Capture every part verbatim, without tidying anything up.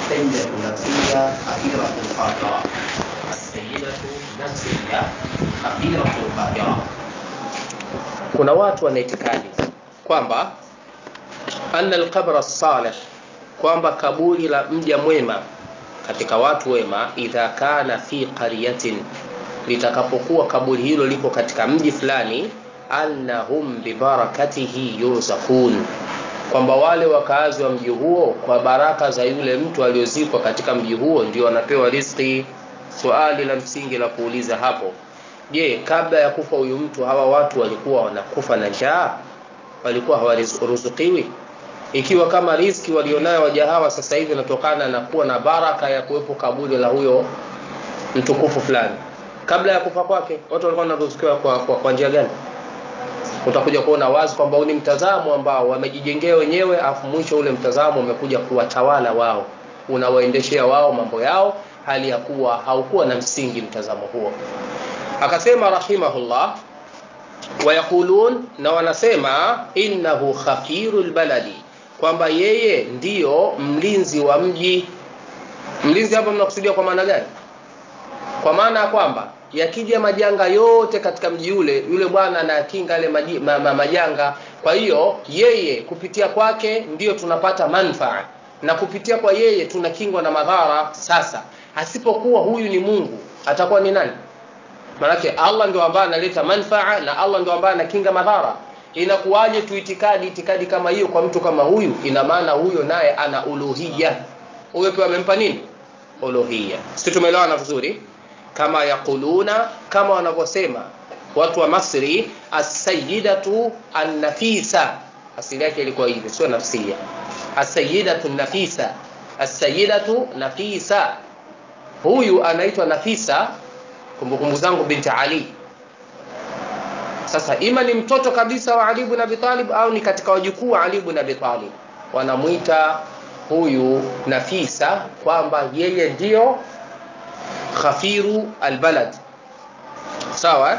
السيدة نفسية أخيرة القاهرة. السيدة نفسية أخيرة القاهرة. Kuna watu wana itikadi kwamba anna al-qabr as-salih, kwamba kaburi la mja mwema katika watu wema, idha kana fi qaryatin, litakapokuwa kaburi hilo liko katika mji fulani, annahum bi barakatihi yurzaqun, kwamba wale wakazi wa mji huo kwa baraka za yule mtu aliyozikwa katika mji huo ndio wanapewa riziki. Swali la msingi la kuuliza hapo, je, kabla ya kufa huyu mtu hawa watu walikuwa wanakufa na njaa? Walikuwa hawaruzukiwi? Ikiwa kama riziki walionayo waja hawa sasa hivi inatokana na kuwa na baraka ya kuwepo kaburi la huyo mtukufu fulani, kabla ya kufa kwake watu walikuwa wanaruzukiwa kwa, kwa, kwa njia gani? Utakuja kuona wazi kwamba ni mtazamo ambao wamejijengea wenyewe, afu mwisho ule mtazamo umekuja kuwatawala wao, unawaendeshea wao mambo yao, hali ya kuwa haukuwa na msingi mtazamo huo. Akasema rahimahullah, wayakulun, na wanasema innahu khafirul baladi, kwamba yeye ndiyo mlinzi wa mji. Mlinzi hapa mnakusudia kwa maana gani? Kwa maana ya kwamba yakija majanga yote katika mji ule, yule bwana anakinga yale maji, ma, ma, majanga. Kwa hiyo yeye kupitia kwake ndiyo tunapata manufaa, na kupitia kwa yeye tunakingwa na madhara. Sasa asipokuwa huyu ni Mungu, atakuwa ni nani? Maana Allah ndio ambaye analeta manufaa na Allah ndio ambaye anakinga madhara. Inakuwaje tuitikadi itikadi kama hiyo kwa mtu kama huyu? Ina maana huyo naye ana uluhiyya. Huyo pia amempa nini? Uluhiyya. Sisi tumeelewana vizuri? Kama yakuluna, kama wanavyosema watu wa Masri, as-sayyidatu an-nafisa. Asili yake ilikuwa hivi, sio nafsia. As-sayyidatu an-nafisa, as-sayyidatu nafisa. Huyu anaitwa Nafisa, kumbukumbu zangu binti Ali. Sasa ima ni mtoto kabisa wa Ali ibn Abi Talib au ni katika wajukuu wa Ali ibn Abi Talib. Wanamuita huyu Nafisa kwamba yeye ndio khafiru albalad. Sawa?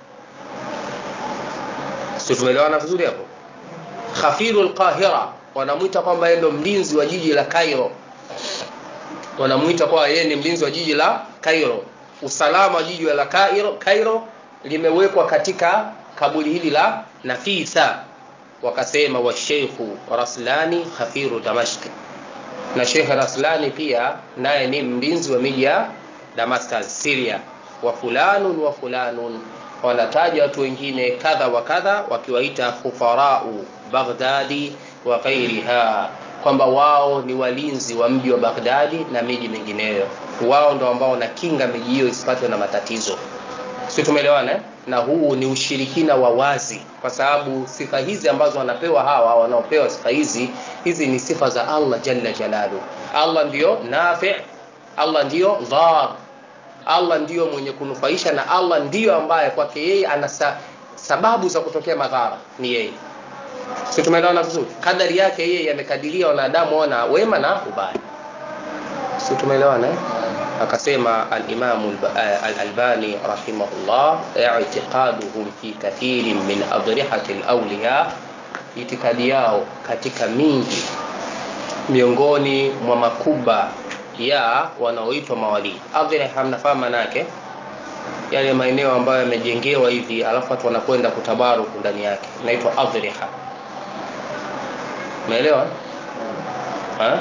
Sio, tumeelewana vizuri hapo? Khafiru alqahira, wanamuita kwamba yeye ndio mlinzi wa jiji la Cairo. Wanamuita kwa yeye ni mlinzi wa jiji la Cairo. Usalama wa jiji la Cairo, Cairo limewekwa katika kaburi hili la Nafisa. Wakasema wa Sheikhu Raslani khafiru Damashq, na Sheikh Raslani pia naye ni mlinzi wa miji ya Damascus, Syria. Wa fulanun wa fulanun, wanataja watu wengine kadha wa kadha, wakiwaita khufarau Baghdadi wa ghairiha, kwamba wao ni walinzi wa mji wa Baghdadi na miji mingineyo. Wao ndio ambao wanakinga miji hiyo isipatwe na matatizo. Sisi tumeelewana eh? Na huu ni ushirikina wa wazi, kwa sababu sifa hizi ambazo wanapewa hawa wanaopewa sifa hizi, hizi ni sifa za Allah jalla jalalu. Allah ndio nafi', Allah ndio dhar, Allah ndio mwenye kunufaisha, na Allah ndio ambaye kwake yeye ana sababu za kutokea madhara, ni yeye. Sisi tumeelewana vizuri? Kadari yake yeye amekadiria wanadamu wana wema na ubaya. Sisi tumeelewana eh? Akasema al-Imam al-Albani rahimahullah, i'tiqaduhum fi kathirin min adrihati al-awliya, itikadi yao katika mingi miongoni mwa makuba ya wanaoitwa mawali. Adriha mnafahamu maana yake? Yale maeneo ambayo yamejengewa hivi alafu watu wanakwenda kutabaruku ndani yake, inaitwa adriha. Umeelewa? Ha?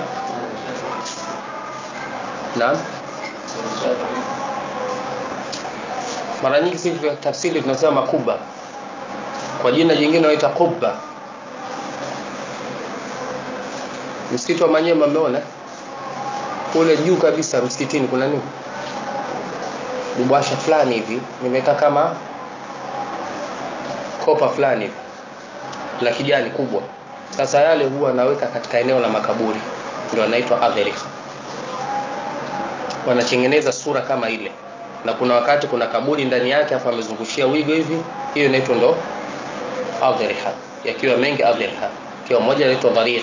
Naam. Mara nyingi sisi kwa tafsiri tunasema makuba, kwa jina jingine wanaita kubba. Msikiti wa Manyema mmeona? Kule juu kabisa msikitini kuna nini? Bubasha fulani hivi, nimekaa kama kopa fulani hivi la kijani kubwa. Sasa yale huwa anaweka katika eneo la makaburi, ndio anaitwa adhriha. Wanatengeneza sura kama ile, na kuna wakati kuna kaburi ndani yake afa amezungushia wigo hivi, hiyo inaitwa ndo adhriha. Yakiwa mengi adhriha, kiwa moja inaitwa dharikh,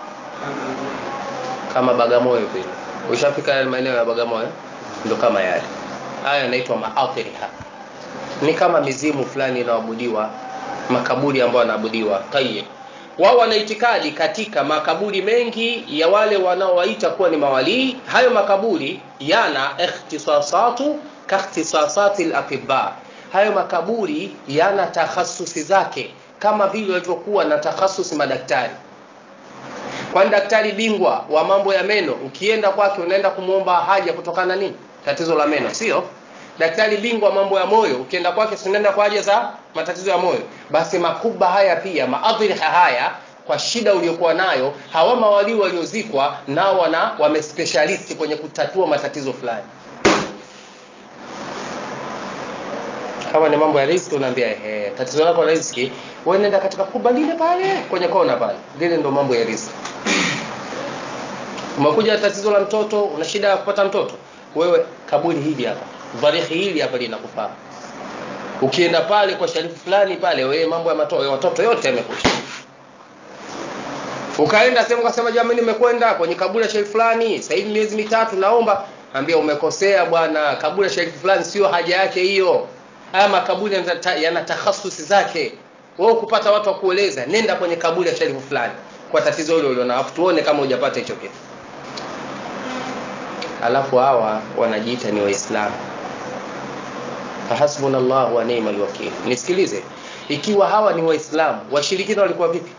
kama Bagamoyo vile. Ushafika yale maeneo ya Bagamoyo ndio kama yale. Haya yanaitwa maadhriha. Ni kama mizimu fulani inaabudiwa, makaburi ambayo yanaabudiwa. Tayyib. wao wana itikadi katika makaburi mengi ya wale wanaowaita kuwa ni mawalii. Hayo makaburi yana ikhtisasatu ka ikhtisasati al-atibba, hayo makaburi yana takhasusi zake kama vile walivyokuwa na takhasusi madaktari. Kwa daktari bingwa wa mambo ya meno, ukienda kwake unaenda kumuomba haja kutokana nini? Tatizo la meno, sio? Daktari bingwa wa mambo ya moyo, ukienda kwake unaenda kwa haja za matatizo ya moyo. Basi makuba haya pia, maadhiri haya kwa shida uliyokuwa nayo, hawa mawali waliozikwa nao wana wamespecialist kwenye kutatua matatizo fulani. Kama ni mambo ya riziki unaambia ehe, tatizo lako la riziki, wewe nenda katika kuba lile pale kwenye kona pale. Lile ndo mambo ya riziki. Umekuja tatizo la mtoto, una shida ya kupata mtoto, wewe kaburi hili hapa, dharihi hili hapa linakufaa. Ukienda pale kwa sharifu fulani pale, wewe mambo ya matoto watoto yote yamekwisha. Ukaenda sema ukasema jamani nimekwenda kwenye kaburi la sharifu fulani, sasa hivi miezi mitatu naomba, ambia umekosea bwana, kaburi la sharifu fulani sio haja yake hiyo. Haya makaburi yana takhasusi zake. Wewe kupata watu wa kueleza, nenda kwenye kaburi la sharifu fulani kwa tatizo hilo uliona, afu tuone kama hujapata hicho kitu. Alafu hawa wanajiita ni Waislamu. Hasbunallahu wa ni'mal wakeel. Nisikilize, ikiwa hawa ni Waislamu, washirikina walikuwa vipi?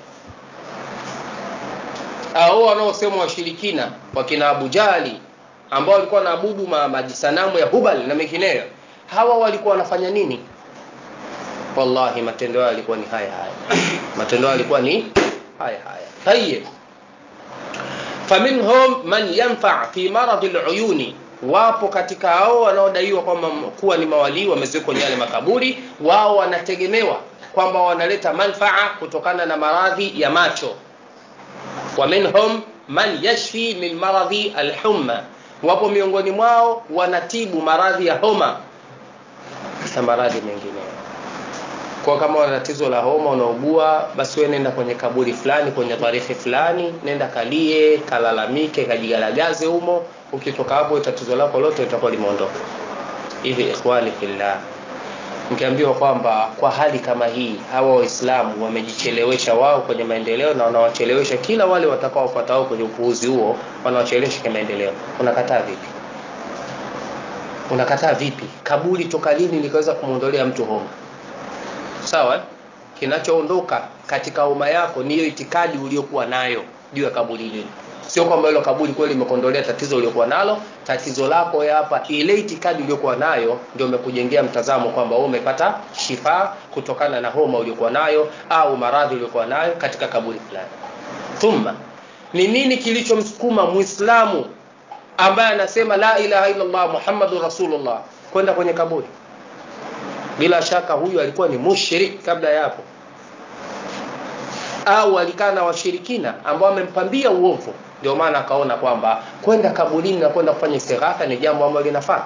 Hao wanaosema washirikina wakina Abu Jali ambao walikuwa wanaabudu majisanamu ya Hubal na mengineyo, hawa walikuwa wanafanya nini? Wallahi matendo yao yalikuwa ni haya haya. Matendo yao yalikuwa ni haya haya. Tayeb. Faminhum man yanfa' fi marad al-uyuni, wapo katika hao wanaodaiwa kwamba kuwa ni mawali wamezikwa kwenye yale makaburi, wao wanategemewa kwamba wanaleta manfaa kutokana na maradhi ya macho. Wa minhum man yashfi min maradhi al-humma, wapo miongoni mwao wanatibu maradhi ya homa na maradhi mengine. Kwa kama una tatizo la homa unaugua, basi wewe nenda kwenye kaburi fulani, kwenye tarehe fulani, nenda kalie, kalalamike, kajigalagaze humo. Ukitoka hapo tatizo lako lote litakuwa limeondoka. Hivi ikhwani fillah, mkiambiwa kwamba kwa hali kama hii hawa Waislamu wamejichelewesha wao kwenye maendeleo na wanawachelewesha kila wale watakaofuatao kwenye upuuzi huo, wanawachelewesha kwa maendeleo, unakataa vipi? Unakataa vipi? Kaburi toka lini likaweza kumuondolea mtu homa? Sawa? Kinachoondoka katika homa yako ni hiyo itikadi uliyokuwa nayo juu ya kaburi lile. Sio kwamba hilo kaburi kweli limekondolea tatizo uliyokuwa nalo. Tatizo lako hapa, ile itikadi uliyokuwa nayo ndio umekujengea mtazamo kwamba wewe umepata shifa kutokana na homa uliyokuwa nayo au maradhi uliyokuwa nayo katika kaburi fulani. Thumma, ni nini kilichomsukuma Muislamu ambaye anasema la ilaha illa Allah Muhammadur Rasulullah kwenda kwenye kaburi? Bila shaka huyu alikuwa ni mushrik kabla ya hapo, au alikaa na washirikina ambao wamempambia uovu, ndio maana akaona kwamba kwenda kaburini na kwenda kufanya istighatha ni jambo ambalo linafaa.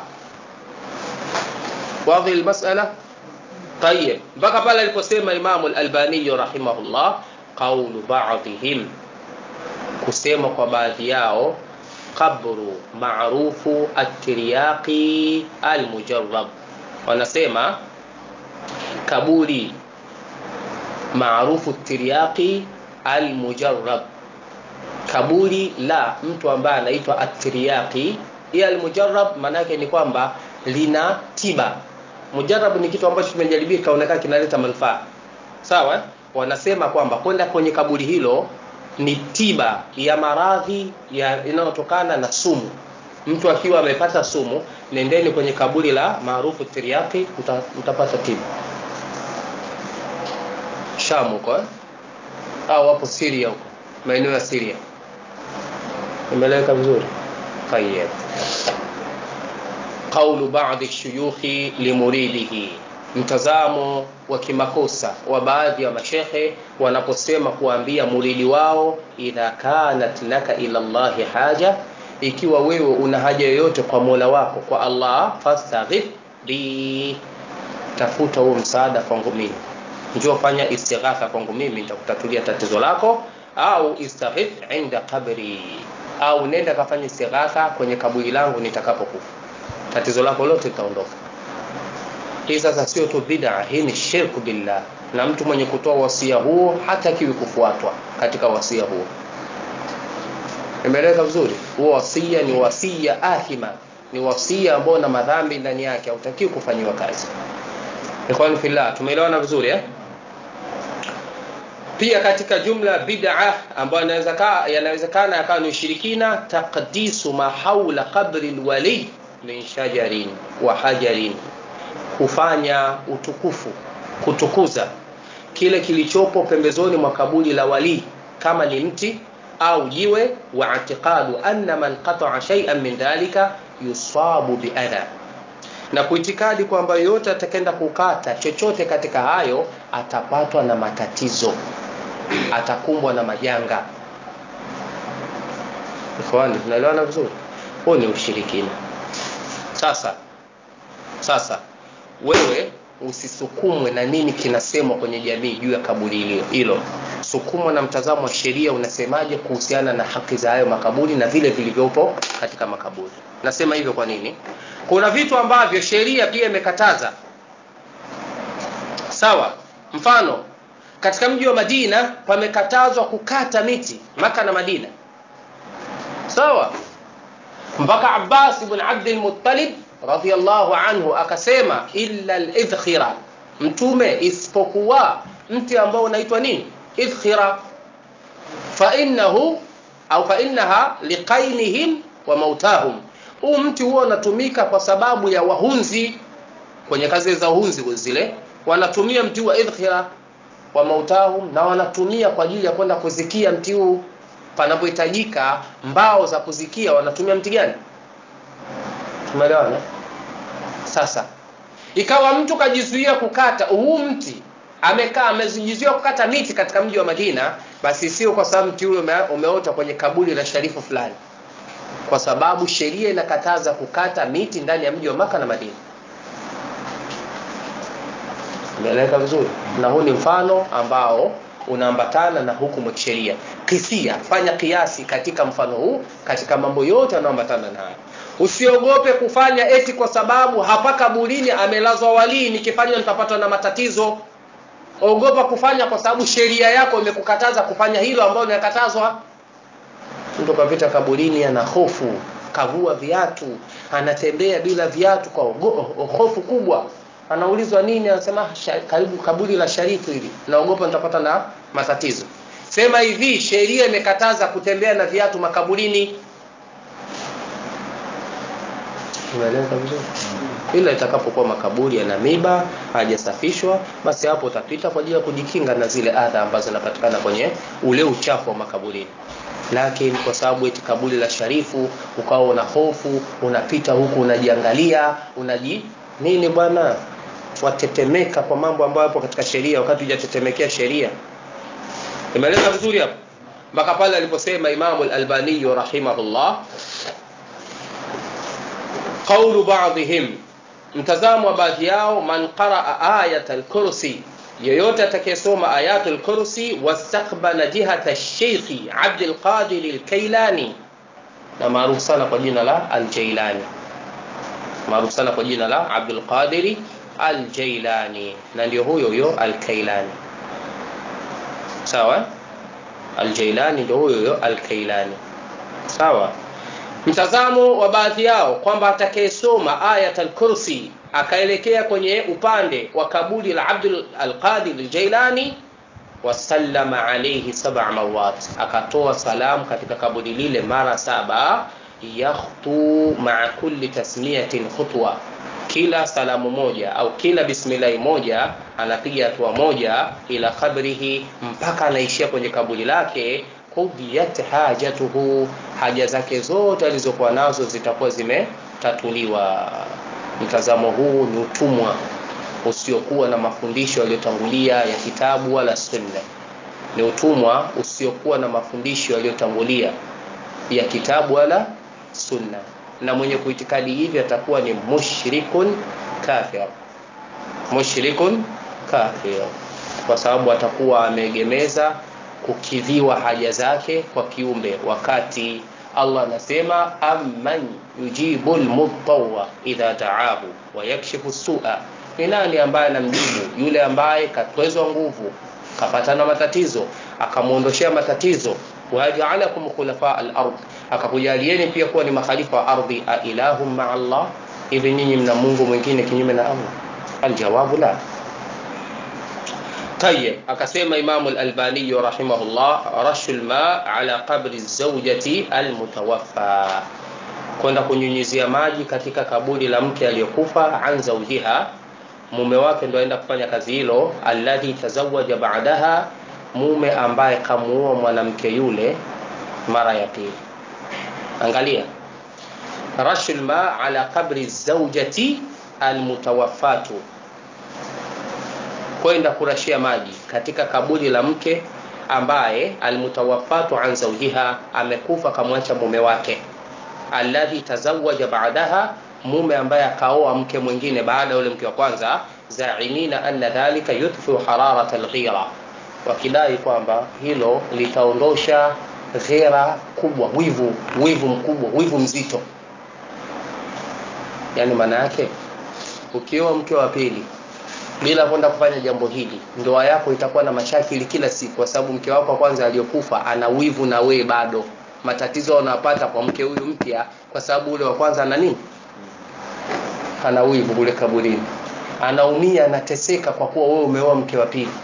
Wazi almas'ala. Tayeb, mpaka pale aliposema Imam al-Albani rahimahullah, qawlu ba'dihim, kusema kwa baadhi yao, qabru ma'rufu at-tiryaqi al-mujarrab, wanasema kaburi maarufu at-tiryaqi al-mujarrab, kaburi la mtu ambaye anaitwa at-tiryaqi. Ya al-mujarrab maana yake ni kwamba lina tiba. Mujarrab ni kitu ambacho tumejaribia kaonekana kinaleta manufaa. Sawa? Wanasema kwamba kwenda kwenye kaburi hilo ni tiba ya maradhi yanayotokana na sumu. Mtu akiwa amepata sumu, nendeni kwenye kaburi la maarufu at-tiryaqi, mtapata tiba. Shamu kwa au hapo Syria huko, maeneo ya Syria. Imeleka vizuri. Tayeb. Qawlu ba'd ash-shuyukhi limuridihi, mtazamo wa kimakosa wa baadhi ya mashehe wanaposema kuambia muridi wao, idha kanat laka ila Allah haja, ikiwa wewe una haja yoyote kwa Mola wako, kwa Allah, fastaghith bi, tafuta huo msaada kwangu mimi, njoo fanya istighatha kwangu mimi, nitakutatulia tatizo lako. Au istaghith inda qabri, au nenda kafanya istighatha kwenye kaburi langu nitakapokufa, tatizo lako lote litaondoka. Hii sasa sio tu bid'a, hii ni shirku billah. na mtu mwenye kutoa wasia huo hatakiwi kufuatwa katika wasia huo. Imeeleka vizuri? Huo wasia ni wasia athima, ni wasia ambao na madhambi ndani yake, hautakiwi kufanywa kazi. Ikhwan fillah, tumeelewana vizuri eh? Pia katika jumla bid'ah ambayo inawezekana yanawezekana yakawa ni ushirikina, taqdisu ma haula qabri alwali min shajarin wa hajarin, kufanya utukufu, kutukuza kile kilichopo pembezoni mwa kaburi la wali kama ni mti au jiwe, wa i'tiqadu anna man qata'a shay'an min dhalika yusabu bi adha, na kuitikadi kwamba yote atakenda kukata chochote katika hayo atapatwa na matatizo, atakumbwa na majanga. Ikhwani, tunaelewana vizuri? Huo ni ushirikina. Sasa sasa wewe usisukumwe na nini kinasemwa kwenye jamii juu ya kaburi hilo hilo. Sukumwa na mtazamo wa sheria, unasemaje kuhusiana na haki za hayo makaburi na vile vilivyopo katika makaburi. Nasema hivyo kwa nini? Kuna vitu ambavyo sheria pia imekataza. Sawa? Mfano, katika mji wa Madina pamekatazwa kukata miti, Maka na Madina. Sawa? Mpaka Abbas ibn Abd al-Muttalib radhiyallahu anhu akasema illa al-idkhira, mtume isipokuwa mti ambao unaitwa nini? Idkhira. Fa innahu au fa innaha liqainihim wa mautahum, huu mti huo unatumika kwa sababu ya wahunzi, kwenye kazi za uhunzi zile wanatumia mti wa idkhira wa mautahum, na wanatumia kwa ajili ya kwenda kuzikia mti huu. Panapohitajika mbao za kuzikia wanatumia mti gani? Tumeelewana? Sasa ikawa mtu kajizuia kukata huu mti, amekaa amejizuia kukata miti katika mji wa Madina, basi sio kwa sababu mti ule umeota kwenye kaburi la sharifu fulani, kwa sababu sheria inakataza kukata miti ndani ya mji wa Maka na Madina. Umeeleka vizuri? Na huu ni mfano ambao unaambatana na hukumu ya sheria. Kisia, fanya kiasi katika mfano huu katika mambo yote yanayoambatana na haya. Usiogope kufanya eti kwa sababu hapa kaburini amelazwa wali, nikifanya nitapatwa na matatizo. Ogopa kufanya kwa sababu sheria yako imekukataza kufanya hilo ambalo linakatazwa. Mtu kapita kaburini ana hofu, kavua viatu, anatembea bila viatu kwa hofu kubwa. Anaulizwa nini? Anasema karibu kaburi la sharifu hili, naogopa nitapata na matatizo. Sema hivi, sheria imekataza kutembea na viatu makaburini. Unaeleza vizuri? Ila itakapokuwa makaburi yana miba, hajasafishwa, basi hapo utapita kwa ajili ya kujikinga na zile adha ambazo zinapatikana kwenye ule uchafu wa makaburini. Lakini kwa sababu eti kaburi la sharifu ukawa una hofu, unapita huku unajiangalia, unaji nini bwana, watetemeka kwa mambo ambayo hapo katika sheria wakati hujatetemekea sheria. Imeeleza vizuri hapo mpaka pale aliposema Imam al-Albani rahimahullah, qawlu ba'dihim, mtazamo wa baadhi yao, man qaraa ayat al-kursi, yeyote atakayesoma ayat al-kursi wastaqbala jihata ash-shaykh Abd al-Qadir al-Kailani, na maarufu sana kwa jina la al-Jailani, maarufu sana kwa jina la Abdul Qadir al-Jailani, na ndio huyo huyo al-Kailani. Sawa? Al-Jailani ndio huyo huyo al-Kailani. Sawa? Mtazamo wa baadhi yao kwamba atakayesoma ayat al-kursi akaelekea kwenye upande wa kaburi la Abdul al-Qadir al-Jailani, wasallama alayhi sab'a mawat, akatoa salamu katika kaburi lile mara saba, yakhtu ma'a kulli tasmiyatin khutwa, kila salamu moja au kila bismillah moja anapiga hatua moja ila kabrihi, mpaka anaishia kwenye kaburi lake. Qudiyat hajatuhu, haja zake zote alizokuwa nazo zitakuwa zimetatuliwa. Mtazamo huu ni utumwa usiokuwa na mafundisho yaliyotangulia ya kitabu wala sunna. Ni utumwa usiokuwa na mafundisho yaliyotangulia ya kitabu wala sunna, na mwenye kuitikadi hivi atakuwa ni mushrikun kafir. Mushrikun kafir, kwa sababu atakuwa ameegemeza kukidhiwa haja zake kwa kiumbe, wakati Allah anasema amman yujibul mudtawa idha da'ahu wa yakshifu as-su'a Ni nani ambaye anamjibu? Yule ambaye katwezwa nguvu, kapatana matatizo, akamuondoshia matatizo, waja'alakum khulafa al-ard, akakujalieni pia kuwa ni makhalifa wa ardhi. A ilahum ma'a Allah, hivi nyinyi mna Mungu mwingine kinyume na Allah? Aljawabu la. Tayyib, akasema Imam al-Albani rahimahullah, rashul ma ala qabri zawjati al-mutawaffa, kwenda kunyunyizia maji katika kaburi la mke aliyokufa, an zawjiha, mume wake ndio aenda kufanya kazi hilo, alladhi tazawaja ba'daha, mume ambaye kamuoa mwanamke yule mara ya pili. Angalia, rashul ma ala qabri zawjati almutawaffatu, kwenda kurashia maji katika kaburi la mke ambaye almutawaffatu an zawjiha, amekufa kamwacha mume wake, alladhi tazawaja ba'daha, mume ambaye akaoa mke mwingine baada yule mke wa kwanza, za'imina anna dhalika yudfi hararat alghira, wakidai kwamba hilo litaondosha ghera kubwa, wivu wivu mkubwa, wivu mzito. Yani maana yake ukioa mke wa pili bila kwenda kufanya jambo hili, ndoa yako itakuwa na mashakili kila siku, kwa sababu mke wako wa kwanza aliyokufa ana wivu na wewe bado. Matatizo unapata kwa mke huyu mpya kwa sababu ule wa kwanza ana nini? Ana wivu kule kaburini. Anaumia, anateseka kwa kuwa wewe umeoa mke wa pili.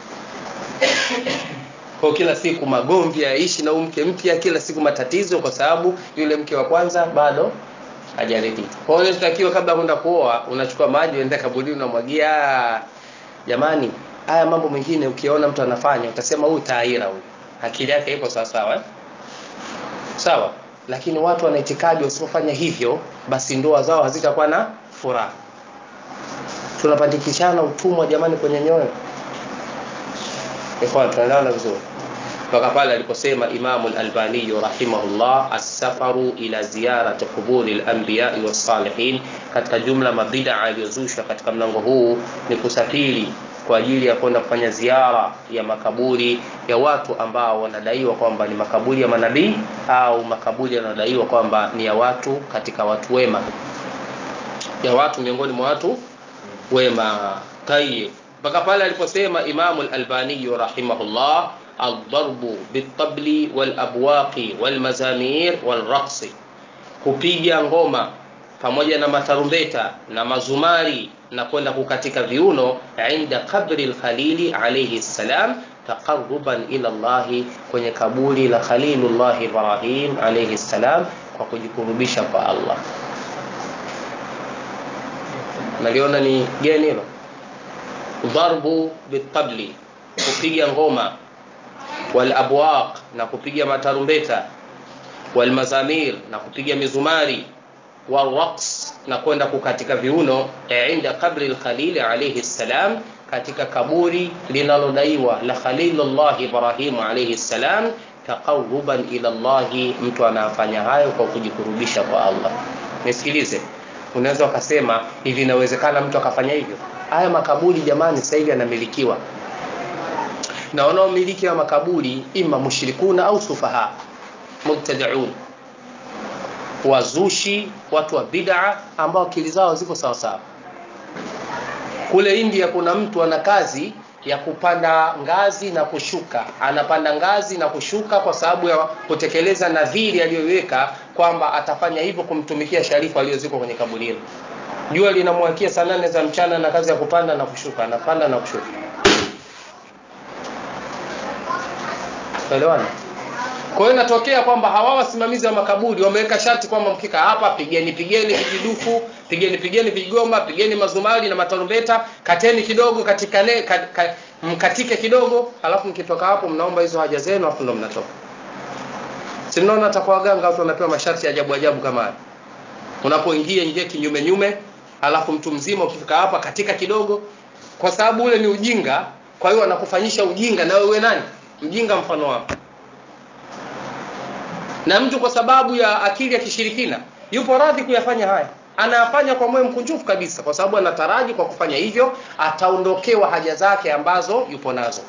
Kwa kila siku magomvi yaishi na mke mpya, kila siku matatizo kwa sababu yule mke wa kwanza bado hajaridhika. Kwa hiyo unatakiwa kabla kwenda kuoa unachukua maji uende kaburini unamwagia. Jamani, haya mambo mengine ukiona mtu anafanya utasema huyu taira, huyu akili yake iko sawa sawa eh? Sawa, lakini watu wana itikadi usipofanya hivyo basi ndoa zao hazitakuwa na furaha. Tunapandikishana utumwa jamani kwenye nyoyo. Ikhwan, tunaelewana vizuri? Mpaka pale aliposema Imam al-Albani rahimahullah, as-safaru ila ziyarati quburi al-anbiya was-salihin, katika jumla mabida aliyozusha katika mlango huu ni kusafiri kwa ajili ya kwenda kufanya ziara ya makaburi ya watu ambao wanadaiwa kwamba ni makaburi ya manabii au makaburi yanadaiwa kwamba ni ya watu katika watu wema, ya watu miongoni mwa watu wema. Tayyib, mpaka pale aliposema Imam al-Albani rahimahullah, al-darbu bit-tabli wal-abwaqi wal-mazamir wal-raqsi, kupiga ngoma pamoja na matarumbeta na mazumari na kwenda kukatika viuno inda qabri al-Khalili alayhi salam, taqarruban ila Allah, kwenye kaburi la Khalilullah Ibrahim alayhi salam, kwa kujikurubisha kwa Allah. Naliona ni gani hilo? Darbu bitabli, kupiga ngoma, wal abwaq, na kupiga matarumbeta, wal mazamir, na kupiga mizumari, wal raqs, na kwenda kukatika viuno inda qabri al-Khalil alayhi salam, katika kaburi linalodaiwa la Khalilullah Ibrahim alayhi salam, taqarruban ila Allah, mtu anafanya hayo kwa kujikurubisha kwa Allah. Nisikilize, unaweza ukasema hivi inawezekana mtu akafanya hivyo? Haya makaburi jamani sasa hivi yanamilikiwa na wanaomiliki wa makaburi ima mushrikuna au sufaha mubtadi'un, wazushi, watu wa bid'a ambao akili zao ziko sawa sawa. Kule India kuna mtu ana kazi ya kupanda ngazi na kushuka, anapanda ngazi na kushuka kwa sababu ya kutekeleza nadhiri aliyoweka kwamba atafanya hivyo kumtumikia sharifu aliyozikwa kwenye kaburi hilo. Jua linamwakia saa nane za mchana na kazi ya kupanda na kushuka, anapanda na kushuka. Elewana? Kwa hiyo inatokea kwamba hawa wasimamizi wa makaburi wameweka sharti kwamba mkika hapa pigeni pigeni vijidufu, pigeni pigeni vigoma, pigeni mazumari na matarumbeta, kateni kidogo katika ne, ka, ka, mkatike kidogo, alafu mkitoka hapo mnaomba hizo haja zenu afu ndo mnatoka. Si mnaona atakuwa waganga watu wanapewa masharti ya ajabu ajabu kama haya. Unapoingia ingie kinyume nyume, alafu mtu mzima ukifika hapa katika kidogo, kwa sababu ule ni ujinga. Kwa hiyo anakufanyisha ujinga na wewe nani? Mjinga mfano wako. Na mtu kwa sababu ya akili ya kishirikina yupo radhi kuyafanya haya, anayafanya kwa moyo mkunjufu kabisa, kwa sababu anataraji kwa kufanya hivyo ataondokewa haja zake ambazo yupo nazo.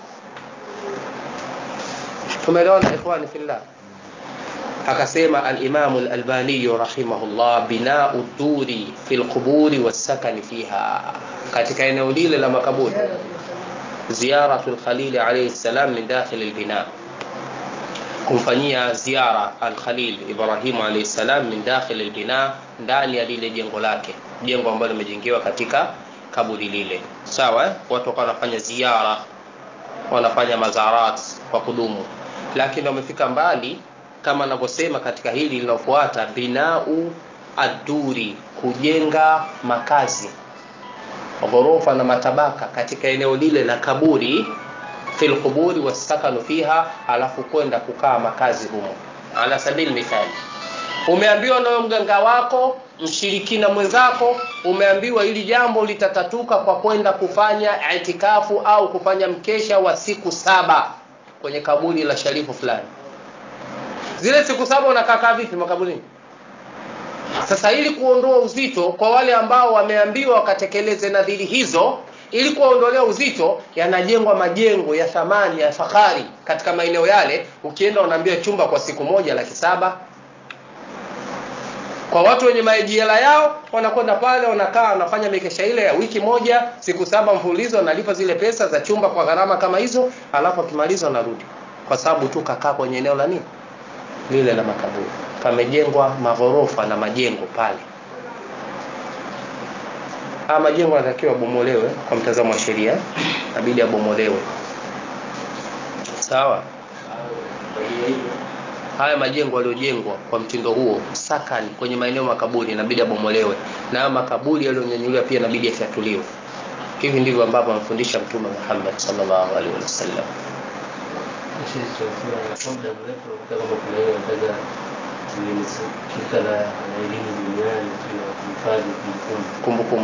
Tumeelewana ikhwani fillah? Akasema al-Imam al-Albani rahimahullah, bina'u ad-duri fil quburi was-sakan fiha, katika eneo lile la makaburi, ziyaratul Khalil alayhi salam min dakhil al-bina, kumfanyia ziara al-Khalil Ibrahim alayhi salam min dakhil al-bina, ndani ya lile jengo lake, jengo ambalo limejengewa katika kaburi lile. Sawa eh? Watu wakawa wanafanya ziara, wanafanya mazarat kwa kudumu, lakini wamefika mbali kama anavyosema katika hili linalofuata, binau ad-duri, kujenga makazi, ghorofa na matabaka katika eneo lile la kaburi, fil quburi wasakanu fiha, alafu kwenda kukaa makazi humo. Ala sabili mithali, umeambiwa na mganga wako, mshirikina mwenzako, umeambiwa ili jambo litatatuka kwa kwenda kufanya itikafu au kufanya mkesha wa siku saba kwenye kaburi la sharifu fulani. Zile siku saba unakaa vipi makaburini? Sasa ili kuondoa uzito kwa wale ambao wameambiwa wakatekeleze nadhiri hizo, ili kuondolea uzito, yanajengwa majengo ya thamani ya fahari katika maeneo yale. Ukienda unaambiwa chumba kwa siku moja laki saba. Kwa watu wenye majiela yao, wanakwenda pale, wanakaa, wanafanya mikesha ile ya wiki moja, siku saba mfululizo, wanalipa zile pesa za chumba kwa gharama kama hizo, alafu akimaliza wanarudi. Kwa sababu tu kakaa kwenye eneo la nini? Lile la makaburi. Pamejengwa maghorofa na majengo pale. Haya majengo yanatakiwa bomolewe kwa mtazamo wa sheria, inabidi abomolewe. Sawa? Haya majengo yaliyojengwa kwa mtindo huo sakani kwenye maeneo makaburi inabidi abomolewe, na makaburi yaliyonyanyuliwa pia inabidi yafyatuliwe. Hivi ndivyo ambavyo amefundisha Mtume Muhammad sallallahu alaihi wasallam. Kumbukumbu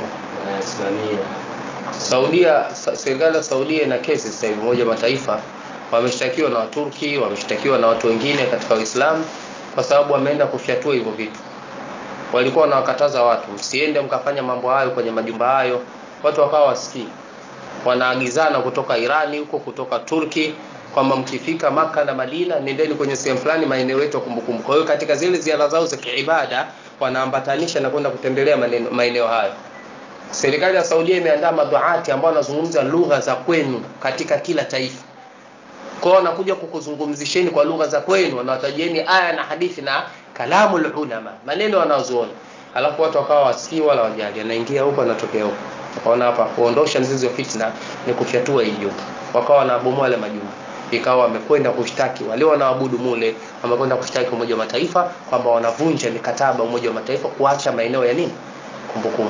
Saudia, serikali ya Saudia ina kesi sasa hivi moja mataifa, wameshtakiwa na Waturki, wameshtakiwa na watu wengine katika Uislamu kwa sababu wameenda kufyatua hivyo vitu. Walikuwa wanawakataza watu msiende mkafanya mambo hayo kwenye majumba hayo, watu wakawa wasikii. Wanaagizana kutoka Irani huko, kutoka Turki, kwamba mkifika Maka na Madina nendeni kwenye sehemu fulani maeneo yetu kumbukumbu. Kwa hiyo katika zile ziara zao za kiibada wanaambatanisha na kwenda kutembelea maeneo hayo. Serikali ya Saudia imeandaa maduati ambao wanazungumza lugha za kwenu katika kila taifa. Kwa hiyo wanakuja kukuzungumzisheni kwa lugha za kwenu, wanawatajieni aya na hadithi na kalamul ulama, maneno wanazoona. Alafu watu wakawa wasikii wala wajali, anaingia huko anatokea huko. Wakaona hapa kuondosha mzizi wa fitna ni kufyatua hiyo. Wakawa wanabomoa wale majumba. Ikawa wamekwenda kushtaki wale wanaabudu mule, wamekwenda kushtaki Umoja wa Mataifa kwamba wanavunja mikataba Umoja wa Mataifa kuacha maeneo ya nini? Kumbukumbu.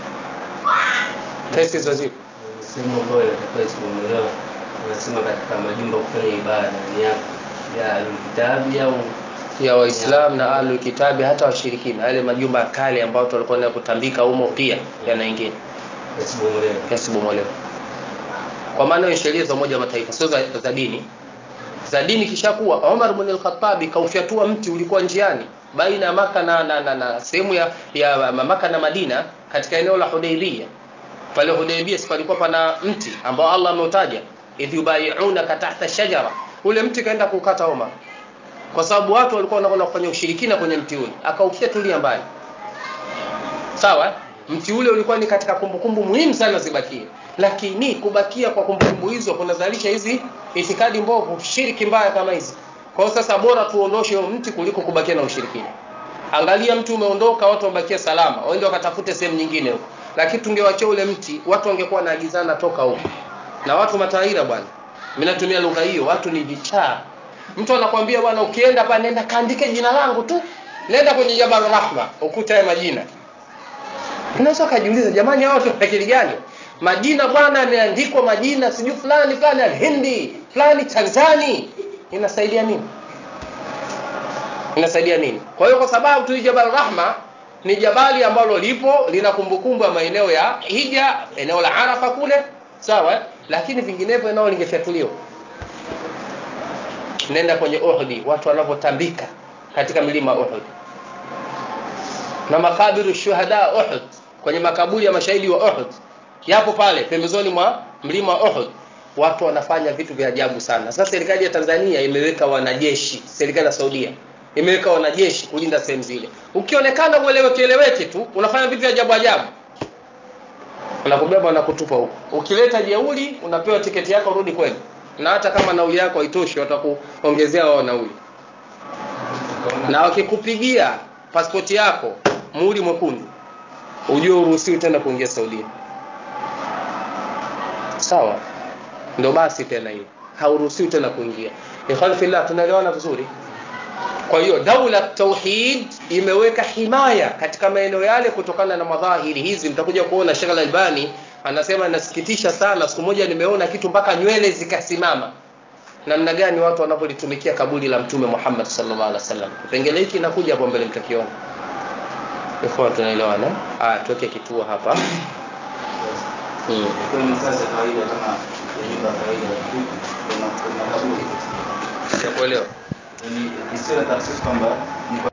Kesi za zipo. Sehemu ambayo inatakiwa isibomolewe, wanasema katika majumba kufanya ibada ni ya Ahlul-Kitabi au ya Waislamu na Ahlul-Kitabi, hata washirikina. Yale majumba kale ambayo watu walikuwa na kutambika humo pia yanaingia. Yasibomolewe. Yasibomolewe. Kwa maana ya sheria za Umoja wa Mataifa sio za, za dini. Za dini kishakuwa Umar ibn al-Khattab kaufyatua mti ulikuwa njiani baina ya Maka na na, na, na sehemu ya, ya Maka na Madina katika eneo la Hudaybiyah. Pale Hudaybiyah palikuwa pana mti ambao Allah ameutaja, idh yubay'unaka tahta shajara. Ule mti kaenda kukata Umar kwa sababu watu walikuwa wanakwenda kufanya ushirikina kwenye mti ule, akaufyatulia mbali. Sawa? Mti ule ulikuwa ni katika kumbukumbu muhimu sana zibakie, lakini kubakia kwa kumbukumbu hizo kunazalisha hizi itikadi mbovu, shiriki mbaya kama hizi. Kwa hiyo sasa bora tuondoshe huo mti kuliko kubakia na ushirikina. Angalia mtu umeondoka, watu wabakia salama, waende wakatafute sehemu nyingine huko. Lakini tungewacha ule mti, watu wangekuwa naagizana toka huko. Na watu mataira bwana. Mimi natumia lugha hiyo, watu ni vichaa. Mtu anakuambia bwana ukienda hapa nenda kaandike jina langu tu. Nenda kwenye Jabal Rahma, ukuta ya majina. Unaweza kujiuliza jamani hao watu akili gani? Majina bwana yameandikwa majina siju fulani fulani al-Hindi, fulani Tanzania. Inasaidia nini? Inasaidia nini? Kwa hiyo kwa sababu tu Jabal Rahma ni jabali ambalo lipo lina kumbukumbu ya maeneo ya Hija, eneo la Arafa kule, sawa? Lakini vinginevyo eneo lingefyatuliwa. Nenda kwenye Uhud, watu wanapotambika katika milima Uhud. Na makabiru shuhada Uhud, kwenye makaburi ya mashahidi wa Uhud yapo pale pembezoni mwa mlima wa Uhud. Watu wanafanya vitu vya ajabu sana. Sasa serikali ya Tanzania imeweka wanajeshi, serikali ya Saudia imeweka wanajeshi kulinda sehemu zile. Ukionekana ueleweke eleweke tu, unafanya vitu vya ajabu ajabu. wanakubeba na kutupa huko. Ukileta jeuri unapewa tiketi yako rudi kwenu. Na hata kama nauli yako haitoshi watakuongezea wao nauli. Na wakikupigia pasipoti yako muhuri mwekundu, ujue uruhusiwi tena kuingia Saudia. Sawa? Ndio basi tena hiyo. Hauruhusiwi tena kuingia. Ikhwan fillah, tunaelewana vizuri? Kwa hiyo daula tauhid imeweka himaya katika maeneo yale kutokana na madhahiri hizi. Mtakuja kuona Sheikh Al-Albani anasema nasikitisha sana, siku moja nimeona kitu mpaka nywele zikasimama. Namna gani watu wanapolitumikia kaburi la Mtume Muhammad sallallahu alaihi wasallam. Kipengele hiki nakuja hapo mbele mtakiona. Ikhwan tunaelewana? Ah, tuweke kituo hapa. Mm. Kwa sasa kawaida kama nyumba kawaida kuna kuna kaburi. Sikuelewa. Yaani isiwe taasisi kwamba